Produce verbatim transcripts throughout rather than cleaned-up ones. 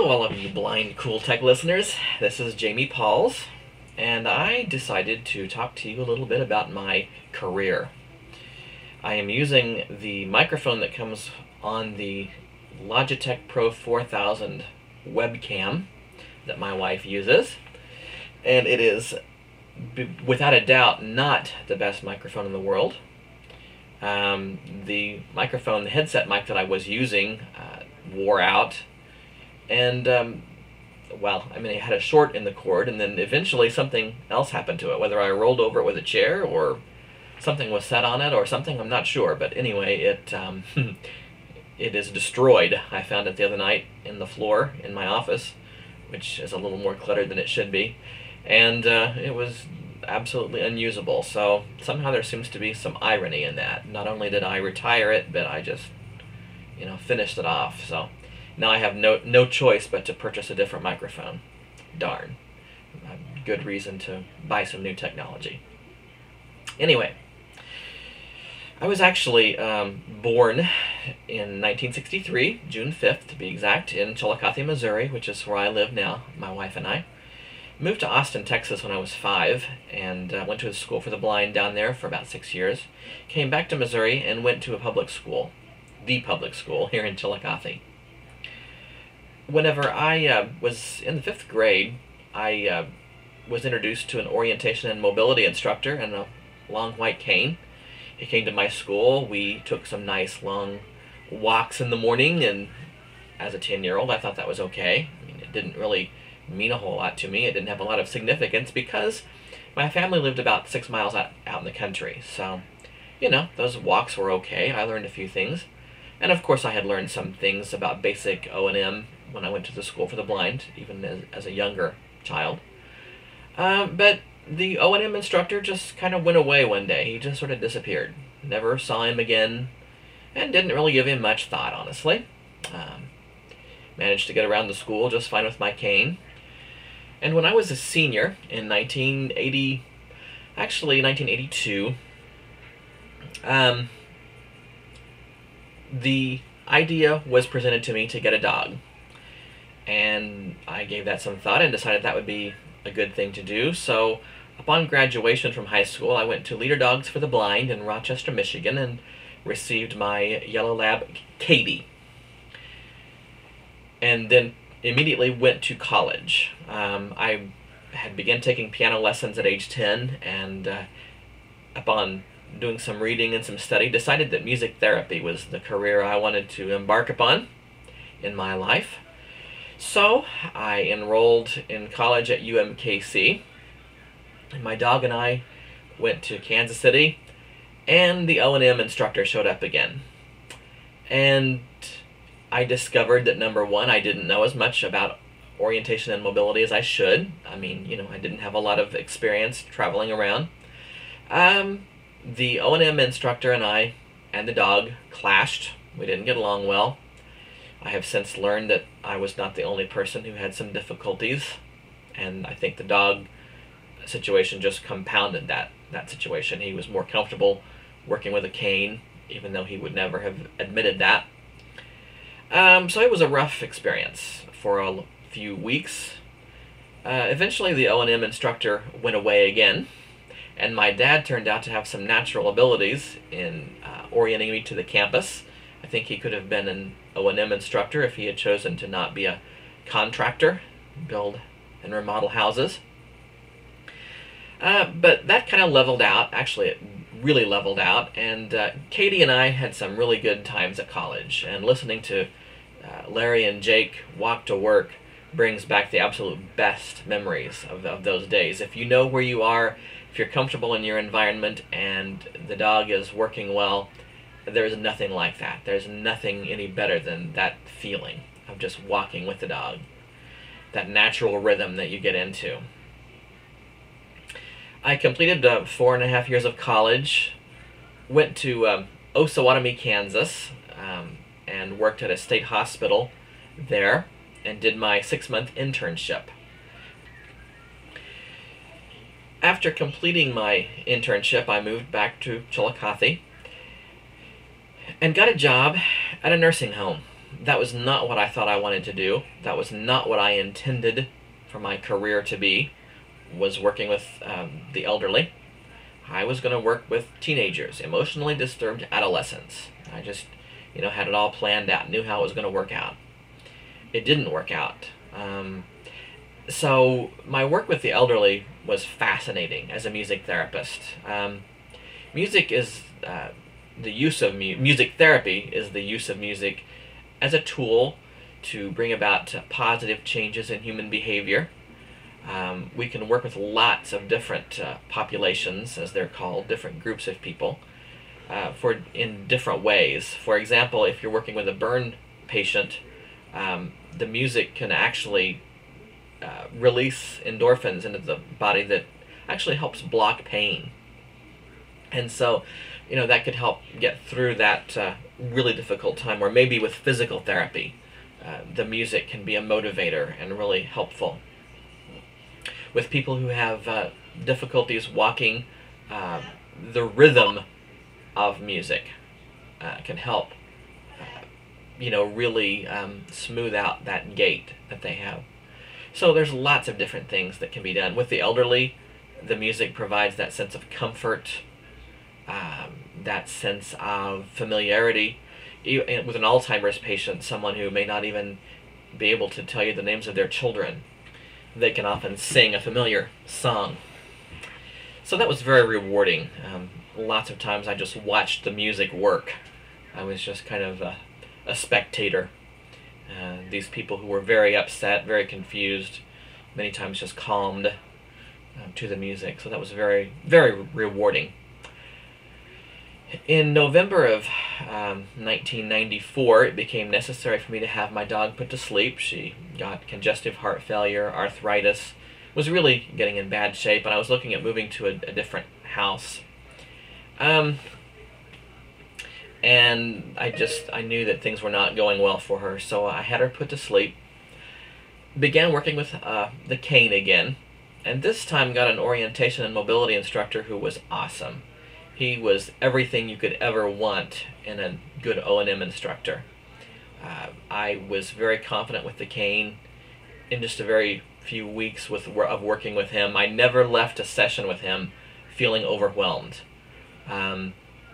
Hello, all of you blind cool tech listeners. This is Jamie Pauls, and I decided to talk to you a little bit about my career. I am using the microphone that comes on the Logitech Pro four thousand webcam that my wife uses, and it is, without a doubt, not the best microphone in the world. Um, the microphone, the headset mic that I was using, uh, wore out. And, um, well, I mean, it had a short in the cord, and then eventually something else happened to it. Whether I rolled over it with a chair, or something was set on it, or something, I'm not sure. But anyway, it um, it is destroyed. I found it the other night in the floor in my office, which is a little more cluttered than it should be. And uh, it was absolutely unusable. So somehow there seems to be some irony in that. Not only did I retire it, but I just, you know, finished it off. So now I have no no choice but to purchase a different microphone. Darn. A good reason to buy some new technology. Anyway, I was actually um, born in nineteen sixty-three, June fifth to be exact, in Chillicothe, Missouri, which is where I live now, my wife and I. Moved to Austin, Texas when I was five, and uh, went to a school for the blind down there for about six years. Came back to Missouri and went to a public school, the public school here in Chillicothe. Whenever I uh, was in the fifth grade, I uh, was introduced to an orientation and mobility instructor and a long white cane. He came to my school. We took some nice long walks in the morning, and as a ten-year-old, I thought that was okay. I mean, it didn't really mean a whole lot to me. It didn't have a lot of significance because my family lived about six miles out, out in the country. So, you know, those walks were okay. I learned a few things. And of course I had learned some things about basic O and M when I went to the school for the blind, even as, as a younger child. Um, but the O and M instructor just kind of went away one day. He just sort of disappeared. Never saw him again, and didn't really give him much thought, honestly. Um, managed to get around the school just fine with my cane. And when I was a senior in nineteen eighty, actually nineteen eighty-two, um, the idea was presented to me to get a dog. And I gave that some thought and decided that would be a good thing to do. So upon graduation from high school, I went to Leader Dogs for the Blind in Rochester, Michigan, and received my yellow lab, Katie. And then immediately went to college. Um, I had begun taking piano lessons at age ten, and uh, upon doing some reading and some study, decided that music therapy was the career I wanted to embark upon in my life. So I enrolled in college at U M K C, and my dog and I went to Kansas City, and the O and M instructor showed up again. And I discovered that, number one, I didn't know as much about orientation and mobility as I should. I mean, you know, I didn't have a lot of experience traveling around. Um, the O and M instructor and I and the dog clashed. We didn't get along well. I have since learned that I was not the only person who had some difficulties, and I think the dog situation just compounded that, that situation. He was more comfortable working with a cane, even though he would never have admitted that. Um, so it was a rough experience for a few weeks. Uh, eventually the O and M instructor went away again, and my dad turned out to have some natural abilities in uh, orienting me to the campus. I think he could have been an O and M instructor if he had chosen to not be a contractor, build and remodel houses. Uh, but that kind of leveled out. Actually, it really leveled out, and uh, Katie and I had some really good times at college, and listening to uh, Larry and Jake walk to work brings back the absolute best memories of, of those days. If you know where you are, if you're comfortable in your environment, and the dog is working well, there's nothing like that. There's nothing any better than that feeling of just walking with the dog, that natural rhythm that you get into. I completed uh, four and a half years of college, went to um, Osawatomie, Kansas, um, and worked at a state hospital there, and did my six-month internship. After completing my internship, I moved back to Chillicothe and got a job at a nursing home that was not what I thought I wanted to do. That was not what I intended for my career to be, was working with um, the elderly. I was going to work with teenagers, emotionally disturbed adolescents. I just, you know, had it all planned out, knew how it was going to work out. It didn't work out. Um, so my work with the elderly was fascinating as a music therapist. Um, music is uh, the use of mu- music therapy is the use of music as a tool to bring about uh, positive changes in human behavior. Um, we can work with lots of different uh, populations, as they're called, different groups of people, uh, for in different ways. For example, if you're working with a burn patient, um, the music can actually uh, release endorphins into the body that actually helps block pain. And so, you know, that could help get through that uh, really difficult time, or maybe with physical therapy, uh, the music can be a motivator and really helpful. With people who have uh, difficulties walking, uh, the rhythm of music uh, can help, uh, you know, really um, smooth out that gait that they have. So there's lots of different things that can be done. With the elderly, the music provides that sense of comfort, um, that sense of familiarity. With an Alzheimer's patient, someone who may not even be able to tell you the names of their children, they can often sing a familiar song. So that was very rewarding. Um, lots of times I just watched the music work. I was just kind of a, a spectator. Uh, these people who were very upset, very confused, many times just calmed uh, to the music. So that was very, very rewarding. In November of um, nineteen ninety-four, it became necessary for me to have my dog put to sleep. She got congestive heart failure, arthritis, was really getting in bad shape, and I was looking at moving to a, a different house. Um, and I just, I knew that things were not going well for her, so I had her put to sleep. Began working with uh, the cane again, and this time got an orientation and mobility instructor who was awesome. He was everything you could ever want in a good O and M instructor. Uh, I was very confident with the cane. In just a very few weeks with, of working with him, I never left a session with him feeling overwhelmed. Um,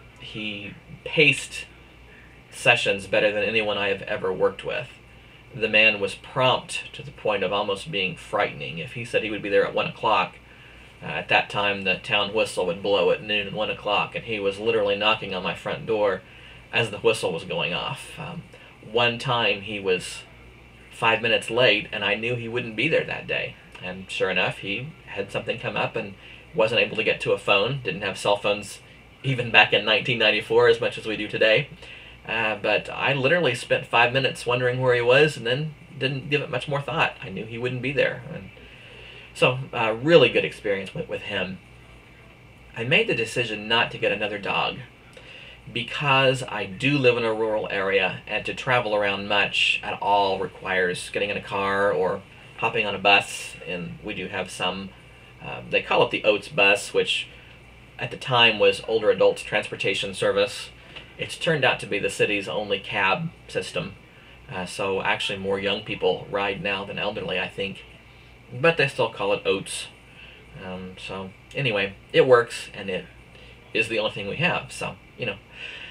he paced sessions better than anyone I have ever worked with. The man was prompt to the point of almost being frightening. If he said he would be there at one o'clock, Uh, at that time, the town whistle would blow at noon and one o'clock, and he was literally knocking on my front door as the whistle was going off. Um, one time, he was five minutes late, and I knew he wouldn't be there that day. And sure enough, he had something come up and wasn't able to get to a phone. Didn't have cell phones even back in nineteen ninety-four as much as we do today. Uh, but I literally spent five minutes wondering where he was, and then didn't give it much more thought. I knew he wouldn't be there. And So, uh, really good experience with, with him. I made the decision not to get another dog because I do live in a rural area, and to travel around much at all requires getting in a car or hopping on a bus, and we do have some, uh, they call it the Oats bus, which at the time was Older Adults Transportation Service. It's turned out to be the city's only cab system, uh, so actually more young people ride now than elderly, I think. But they still call it Oats. Um, so, anyway, it works, and it is the only thing we have, so, you know.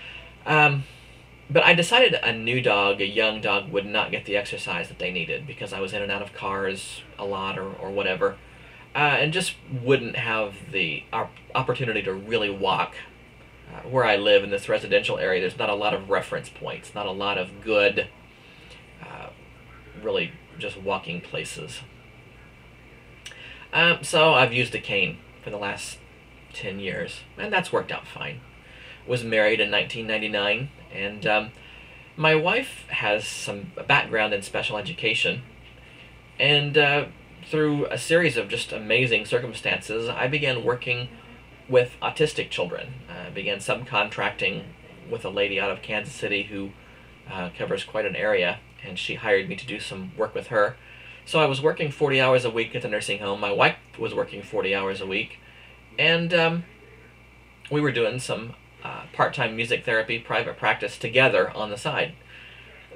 Um, but I decided a new dog, a young dog, would not get the exercise that they needed, because I was in and out of cars a lot, or, or whatever, uh, and just wouldn't have the op- opportunity to really walk. Uh, where I live in this residential area, there's not a lot of reference points, not a lot of good, uh, really just walking places. Um, so I've used a cane for the last ten years, and that's worked out fine. Was married in nineteen ninety-nine, and um, my wife has some background in special education, and uh, through a series of just amazing circumstances, I began working with autistic children. I uh, began subcontracting with a lady out of Kansas City who uh, covers quite an area, and she hired me to do some work with her. So I was working forty hours a week at the nursing home. My wife was working forty hours a week. And um, we were doing some uh, part-time music therapy, private practice together on the side.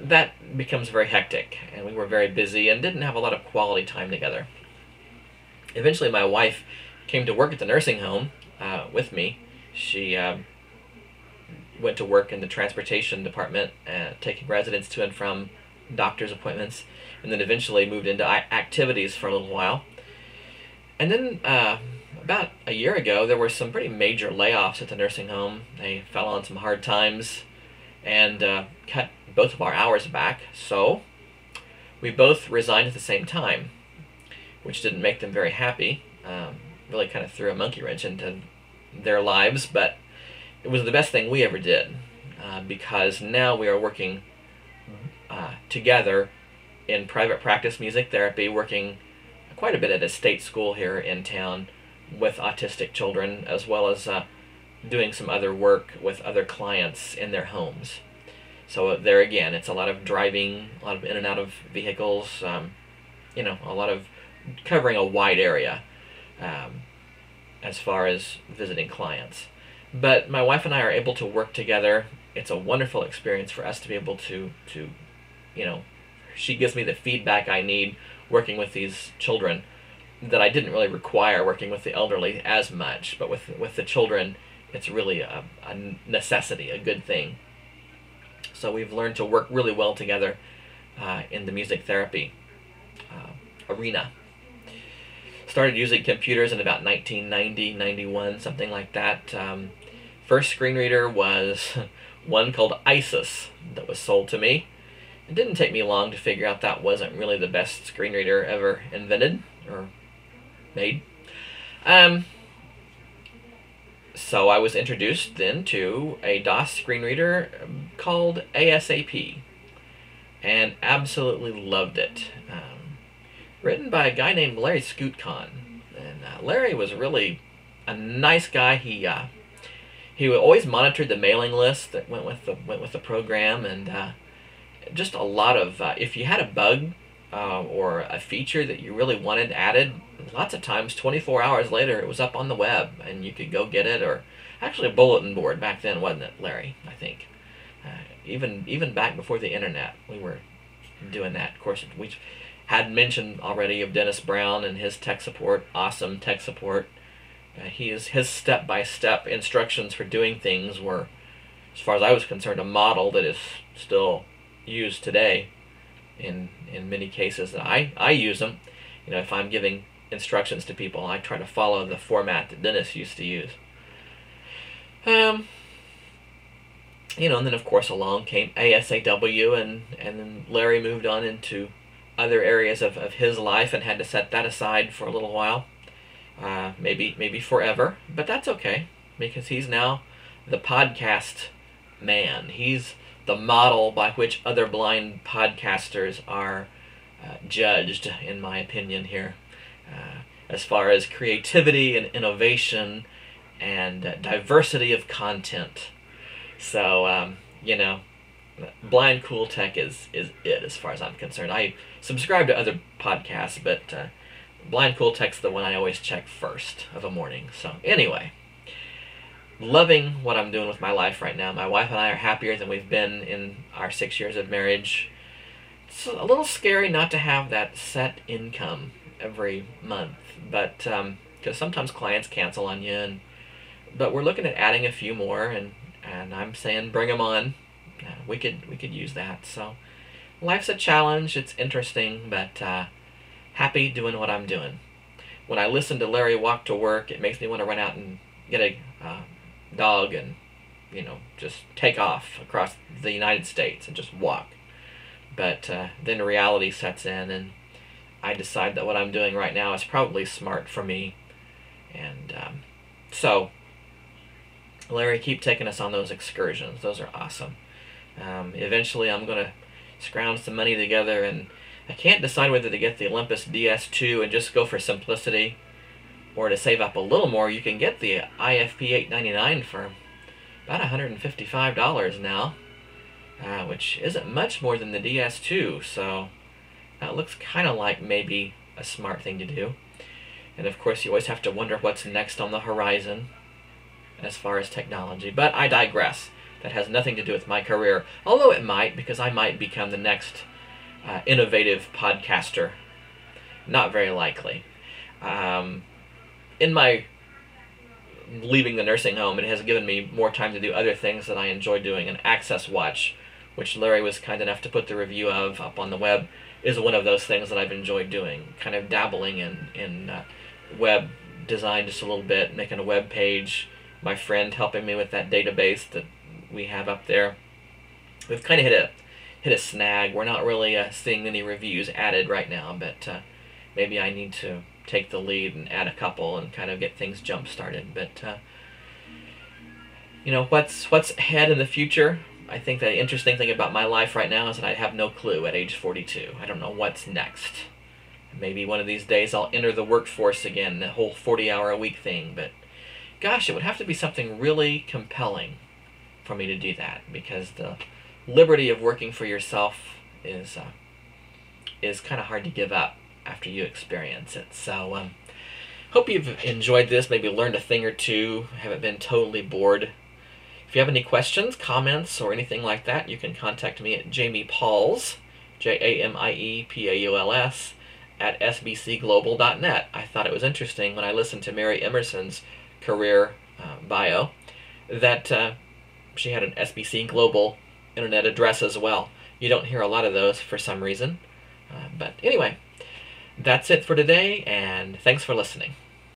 that becomes very hectic, and we were very busy and didn't have a lot of quality time together. Eventually, my wife came to work at the nursing home uh, with me. She um, went to work in the transportation department, uh, taking residents to and from doctor's appointments, and then eventually moved into activities for a little while. And then uh, about a year ago, there were some pretty major layoffs at the nursing home. They fell on some hard times and uh, cut both of our hours back. So we both resigned at the same time, which didn't make them very happy. Um, really kind of threw a monkey wrench into their lives, but it was the best thing we ever did, uh, because now we are working uh, together in private practice music therapy, working quite a bit at a state school here in town with autistic children, as well as uh, doing some other work with other clients in their homes. So there again, it's a lot of driving, a lot of in and out of vehicles, um, you know, a lot of covering a wide area um, as far as visiting clients. But my wife and I are able to work together. It's a wonderful experience for us to be able to, to, you know, she gives me the feedback I need working with these children that I didn't really require working with the elderly as much. But with with the children, it's really a, a necessity, a good thing. So we've learned to work really well together uh, in the music therapy uh, arena. Started using computers in about nineteen ninety, ninety-one, something like that. Um, first screen reader was one called ISIS that was sold to me. It didn't take me long to figure out that wasn't really the best screen reader ever invented or made. Um, so I was introduced then to a DOS screen reader called ASAP and absolutely loved it. Um, written by a guy named Larry Skutcon. And uh, Larry was really a nice guy. He uh, he always monitored the mailing list that went with the went with the program, and uh, just a lot of uh, if you had a bug uh, or a feature that you really wanted added, lots of times twenty-four hours later it was up on the web and you could go get it. Or actually a bulletin board back then, wasn't it, Larry? I think uh, even even back before the internet, we were doing that. Of course, we had mentioned already of Dennis Brown and his tech support, awesome tech support. Uh, he is his step-by-step instructions for doing things were, as far as I was concerned, a model that is still used today in in many cases. I, I use them. You know, if I'm giving instructions to people, I try to follow the format that Dennis used to use. Um, you know, and then of course along came A S A W, and, and then Larry moved on into other areas of, of his life and had to set that aside for a little while. Uh, maybe maybe forever, but that's okay, because he's now the podcast man. He's the model by which other blind podcasters are uh, judged, in my opinion here, uh, as far as creativity and innovation and uh, diversity of content. So, um, you know, Blind Cool Tech is, is it as far as I'm concerned. I subscribe to other podcasts, but uh, Blind Cool Tech's the one I always check first of a morning. So, anyway, loving what I'm doing with my life right now. My wife and I are happier than we've been in our six years of marriage. It's a little scary not to have that set income every month, but um, because sometimes clients cancel on you, and but we're looking at adding a few more, and, and I'm saying bring them on. Uh, we could we could use that. So life's a challenge. It's interesting, but uh, happy doing what I'm doing. When I listen to Larry walk to work, it makes me want to run out and get a uh, dog and, you know, just take off across the United States and just walk. But uh, then reality sets in, and I decide that what I'm doing right now is probably smart for me. And um, so, Larry, keep taking us on those excursions. Those are awesome. Um, eventually, I'm going to scrounge some money together, and I can't decide whether to get the Olympus D S two and just go for simplicity, or to save up a little more. You can get the I F P eight ninety-nine for about one hundred fifty-five dollars now, uh, which isn't much more than the D S two, so that looks kind of like maybe a smart thing to do. And of course, you always have to wonder what's next on the horizon as far as technology, but I digress. that has nothing to do with my career, although it might, because I might become the next uh, innovative podcaster. Not very likely. Um, in my leaving the nursing home, it has given me more time to do other things that I enjoy doing. And Access Watch, which Larry was kind enough to put the review of up on the web, is one of those things that I've enjoyed doing, kind of dabbling in, in uh, web design just a little bit, making a web page, my friend helping me with that database that we have up there. We've kind of hit a hit a snag. We're not really uh, seeing any reviews added right now, but uh, maybe I need to take the lead and add a couple and kind of get things jump started. But uh, you know, what's what's ahead in the future? I think the interesting thing about my life right now is that I have no clue at age forty-two. I don't know what's next. Maybe one of these days I'll enter the workforce again, the whole forty-hour-a-week thing. But gosh, it would have to be something really compelling for me to do that, because the liberty of working for yourself is uh, is kind of hard to give up after you experience it. So, um, hope you've enjoyed this, maybe learned a thing or two, haven't been totally bored. If you have any questions, comments, or anything like that, you can contact me at Jamie Pauls, J A M I E P A U L S, at S B C global dot net. I thought it was interesting when I listened to Mary Emerson's career uh, bio that uh, she had an S B C Global internet address as well. You don't hear a lot of those for some reason. Uh, but anyway, that's it for today, and thanks for listening.